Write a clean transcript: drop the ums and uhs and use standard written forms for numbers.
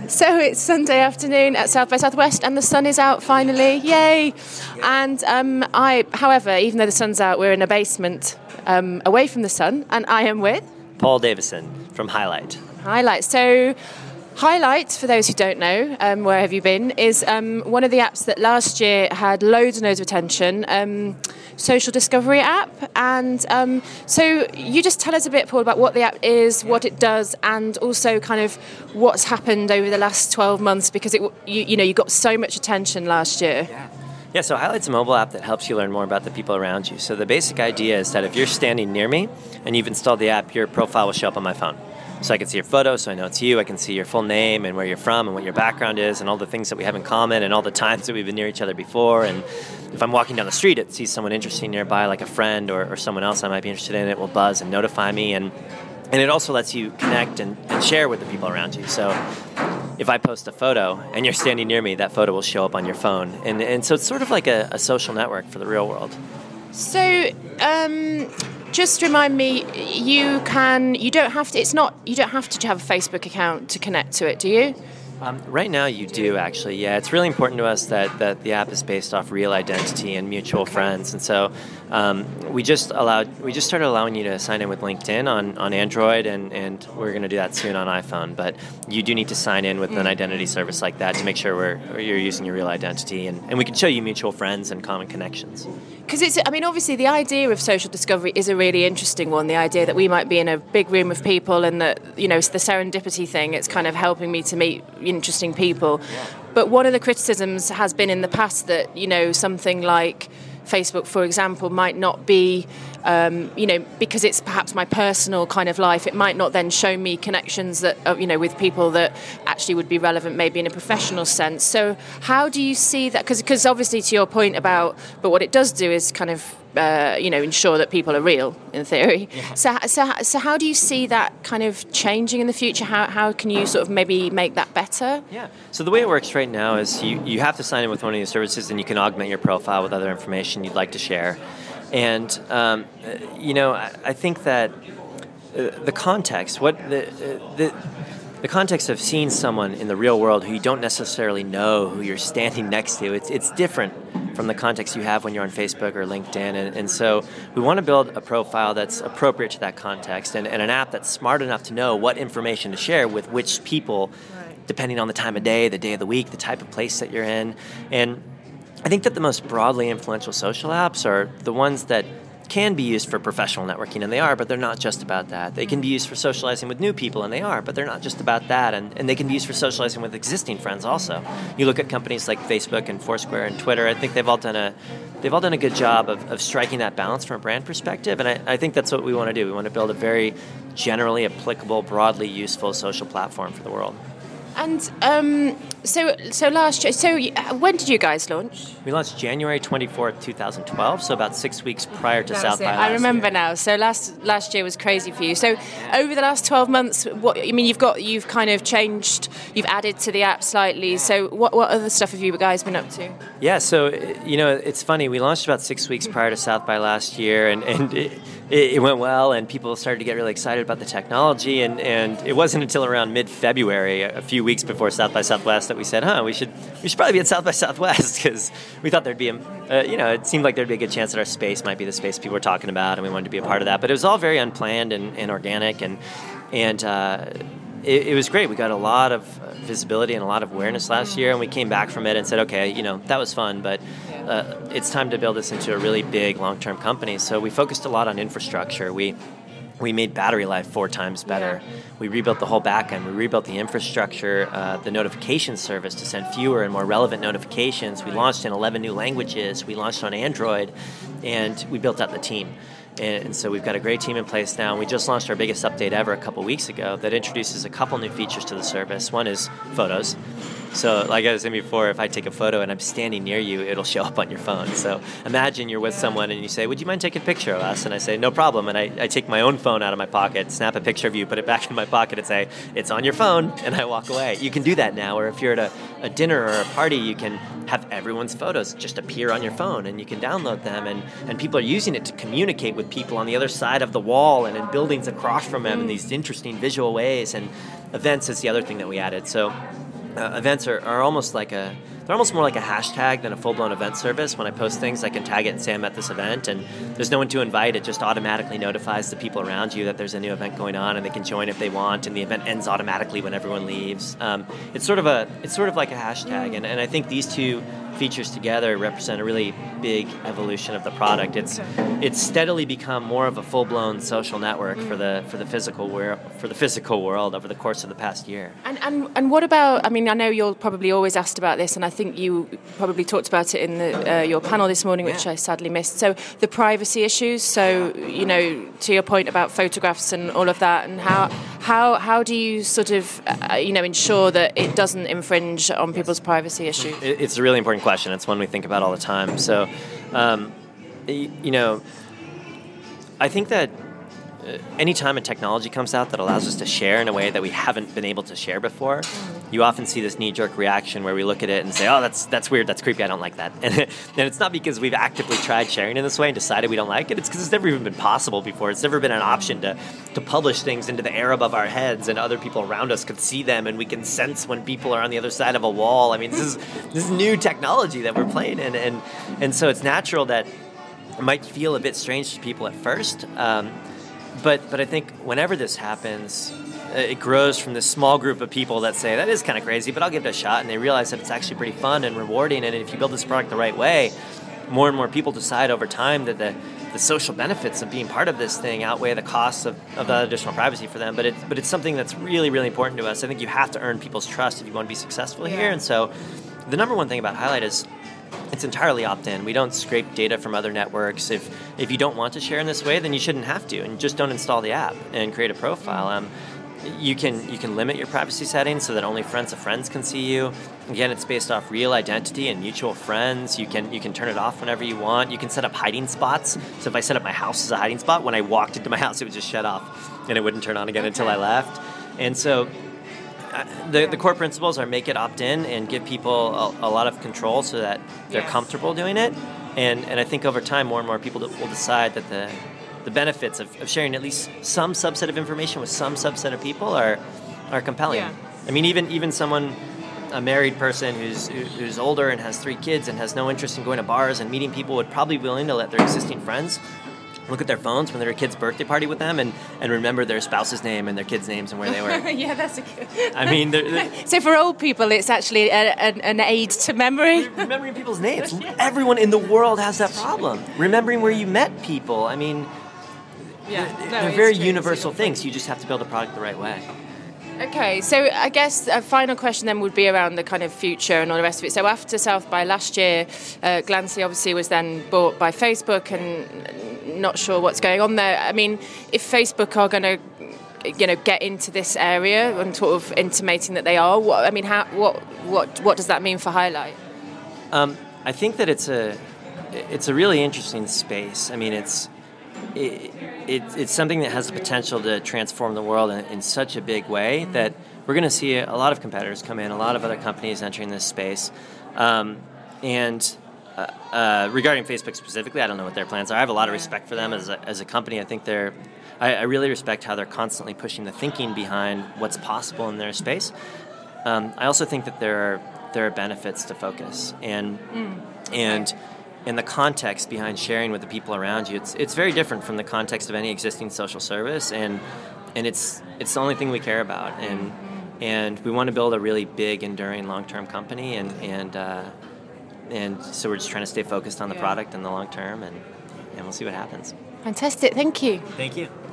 So it's Sunday afternoon at South by Southwest and the sun is out finally, yay! And however, even though the sun's out, we're in a basement away from the sun, and I am with Paul Davison from Highlight. Highlight. So Highlight, for those who don't know, where have you been, is one of the apps that last year had loads and loads of attention, social discovery app. And so you just tell us a bit, Paul, about what the app is, what it does, and also kind of what's happened over the last 12 months, because you got so much attention last year. Yeah, so Highlight's a mobile app that helps you learn more about the people around you. So the basic idea is that if you're standing near me and you've installed the app, your profile will show up on my phone. So I can see your photo, so I know it's you. I can see your full name and where you're from and what your background is and all the things that we have in common and all the times that we've been near each other before. And if I'm walking down the street, it sees someone interesting nearby, like a friend or someone else I might be interested in, it will buzz and notify me. And it also lets you connect and share with the people around you. So if I post a photo and you're standing near me, that photo will show up on your phone. And so it's sort of like a social network for the real world. So, just remind me, you don't have to have a Facebook account to connect to it, do you? Right now you do, actually. Yeah, it's really important to us that the app is based off real identity and mutual friends. And so we just started allowing you to sign in with LinkedIn on Android, and we're going to do that soon on iPhone. But you do need to sign in with an identity service like that to make sure you're using your real identity, and we can show you mutual friends and common connections. Because obviously the idea of social discovery is a really interesting one. The idea that we might be in a big room of people and that, it's the serendipity thing. It's kind of helping me to meet interesting people. Yeah. But one of the criticisms has been in the past that, something like Facebook, for example, might not be, because it's perhaps my personal kind of life, it might not then show me connections that, with people that actually would be relevant maybe in a professional sense. So how do you see that? Because obviously to your point but what it does do is kind of, ensure that people are real, in theory. Yeah. So how do you see that kind of changing in the future? How can you sort of maybe make that better? Yeah. So the way it works right now is you have to sign in with one of these services, and you can augment your profile with other information you'd like to share. And, I think that the context, the context of seeing someone in the real world who you don't necessarily know, who you're standing next to, it's different from the context you have when you're on Facebook or LinkedIn. And so we want to build a profile that's appropriate to that context and an app that's smart enough to know what information to share with which people, depending on the time of day, the day of the week, the type of place that you're in. And I think that the most broadly influential social apps are the ones that can be used for professional networking, and they are, but they're not just about that. They can be used for socializing with new people, and they are, but they're not just about that. And they can be used for socializing with existing friends also. You look at companies like Facebook and Foursquare and Twitter, I think they've all done a good job of striking that balance from a brand perspective, and I think that's what we want to do. We want to build a very generally applicable, broadly useful social platform for the world. And so last year, when did you guys launch? We launched January 24th, 2012, so about 6 weeks prior to South by last year. I remember now. So last year was crazy for you. So over the last 12 months, you've kind of changed, you've added to the app slightly. So what other stuff have you guys been up to? Yeah, so it's funny. We launched about 6 weeks prior to South by last year, and it went well, and people started to get really excited about the technology. And it wasn't until around mid-February, a few weeks before South by Southwest, that we said, we should probably be at South by Southwest, because we thought there'd be it seemed like there'd be a good chance that our space might be the space people were talking about, and we wanted to be a part of that. But it was all very unplanned and organic, and it was great. We got a lot of visibility and a lot of awareness last year, and we came back from it and said, okay, that was fun, but it's time to build this into a really big long-term company. So we focused a lot on infrastructure. We made battery life 4 times better. Yeah. We rebuilt the whole backend. We rebuilt the infrastructure, the notification service to send fewer and more relevant notifications. We launched in 11 new languages. We launched on Android, and we built out the team. And so we've got a great team in place now. We just launched our biggest update ever a couple weeks ago that introduces a couple new features to the service. One is photos. So like I was saying before, if I take a photo and I'm standing near you, it'll show up on your phone. So imagine you're with someone and you say, would you mind taking a picture of us? And I say, no problem. And I take my own phone out of my pocket, snap a picture of you, put it back in my pocket and say, it's on your phone, and I walk away. You can do that now. Or if you're at a dinner or a party, you can have everyone's photos just appear on your phone, and you can download them. And people are using it to communicate with people on the other side of the wall and in buildings across from them in these interesting visual ways. And events is the other thing that we added. So events are almost like they're almost more like a hashtag than a full-blown event service. When I post things, I can tag it and say I'm at this event, and there's no one to invite. It just automatically notifies the people around you that there's a new event going on, and they can join if they want, and the event ends automatically when everyone leaves. It's sort of like a hashtag, and I think these two features together represent a really big evolution of the product. It's steadily become more of a full-blown social network for the physical world over the course of the past year. And what about? I mean, I know you're probably always asked about this, and I think you probably talked about it in your panel this morning, which I sadly missed. So the privacy issues. So to your point about photographs and all of that, and how do you sort of ensure that it doesn't infringe on people's privacy issues? It's a really important question. It's one we think about all the time. So, I think that anytime a technology comes out that allows us to share in a way that we haven't been able to share before, you often see this knee-jerk reaction where we look at it and say, oh, that's weird, that's creepy, I don't like that. And it's not because we've actively tried sharing in this way and decided we don't like it. It's because it's never even been possible before. It's never been an option to publish things into the air above our heads, and other people around us could see them, and we can sense when people are on the other side of a wall. I mean, this is new technology that we're playing in, and so it's natural that it might feel a bit strange to people at first. But I think whenever this happens, it grows from this small group of people that say, that is kind of crazy, but I'll give it a shot, and they realize that it's actually pretty fun and rewarding, and if you build this product the right way, more and more people decide over time that the social benefits of being part of this thing outweigh the costs of the additional privacy for them. But it's something that's really, really important to us. I think you have to earn people's trust if you want to be successful here, and so the number one thing about Highlight is it's entirely opt-in. We don't scrape data from other networks. If you don't want to share in this way, then you shouldn't have to, and just don't install the app and create a profile. You can limit your privacy settings so that only friends of friends can see you. Again, it's based off real identity and mutual friends. You can turn it off whenever you want. You can set up hiding spots. So if I set up my house as a hiding spot, when I walked into my house, it would just shut off, and it wouldn't turn on again until I left. And so the core principles are make it opt-in and give people a lot of control so that they're comfortable doing it. And I think over time, more and more people will decide that the benefits of sharing at least some subset of information with some subset of people are compelling. Yeah. I mean, even someone, a married person who's older and has 3 kids and has no interest in going to bars and meeting people, would probably be willing to let their existing friends look at their phones when they're at a kid's birthday party with them and remember their spouse's name and their kids' names and where they were. Yeah, that's a good. I mean, so for old people, it's actually an aid to memory. Remembering people's names. Everyone in the world has that problem. Remembering where you met people. I mean, they're very universal things. You just have to build a product the right way. Okay, so I guess a final question then would be around the kind of future and all the rest of it. So after South by last year, Glancy obviously was then bought by Facebook, and not sure what's going on there. I mean, if Facebook are going to, get into this area and sort of intimating that they are, what does that mean for Highlight? I think that it's a really interesting space. I mean, it's something that has the potential to transform the world in such a big way that we're going to see a lot of competitors come in, a lot of other companies entering this space. Regarding Facebook specifically, I don't know what their plans are. I have a lot of respect for them as a company. I think I really respect how they're constantly pushing the thinking behind what's possible in their space. I also think that there are benefits to focus and the context behind sharing with the people around you. It's very different from the context of any existing social service, and it's the only thing we care about, and we want to build a really big, enduring, long-term company, and so we're just trying to stay focused on the product in the long term, and we'll see what happens. Fantastic, thank you. Thank you.